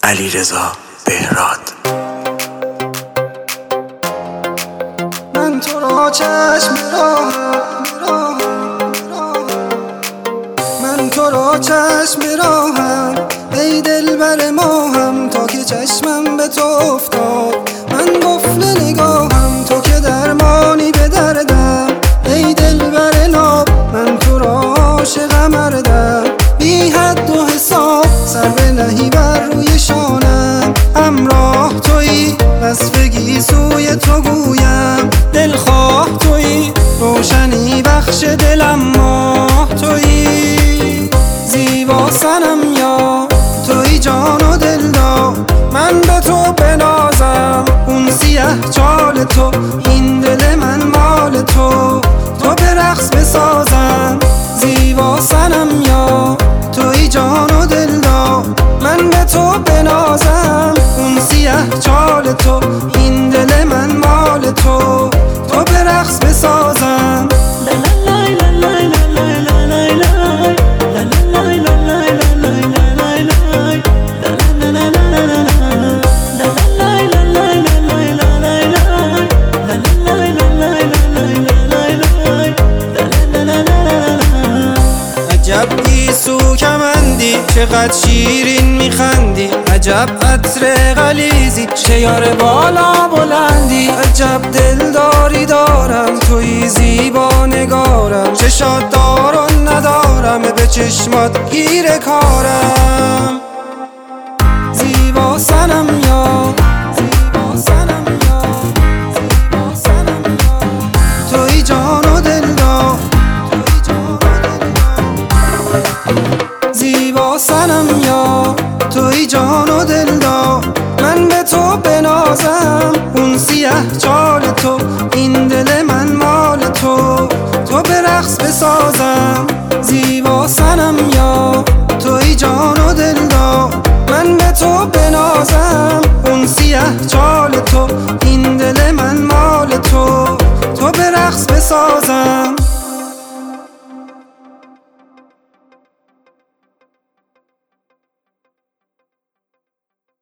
علیرضا بهراد. من تو را چشم من تو را چشم راهم، ای دلبر ماهم، تا که چشمم به تو افتاد من قفل نگاهم. تو که درمانی به دردم، ای دلبر ناب، من تو را عاشقم مردم، بی حد و حساب، سر بنهی بر روی شانم، همراه تویی، وصف سوی تو گویم، دلخواه تویی، روشنی بخش دلم، ماه تویی، زیبا صنم یا تویی، جان و دلدار، من به تو بنازم، اون سیه چال تو، این دل من مال تو، تو به رقص بسازم، زیبا صنم یا تویی، جان و دلدار، من به تو بنازم، اون سیه چال تو، این دل من مال تو، تو به رقص بسازم. عجب گیسو کمندی، چقدر شیرین میخندی، عجب عطر غلیظی، چه یار بالا بلندی، عجب دلداری دارم، توی زیبا نگارم، چشات دار و ندارم، به چشمات گیر کارم، زیبا صنم یا زیبا صنم یا زیبا صنم یا توی، جان و دلدار، زیبا صنم یا توی، جان و دلدار، من به تو بنازم، اون سیه چال تو، این دل من مال تو، تو به رقص بسازم، زیبا صنم یا توی، جان و دلدار، من به تو بنازم،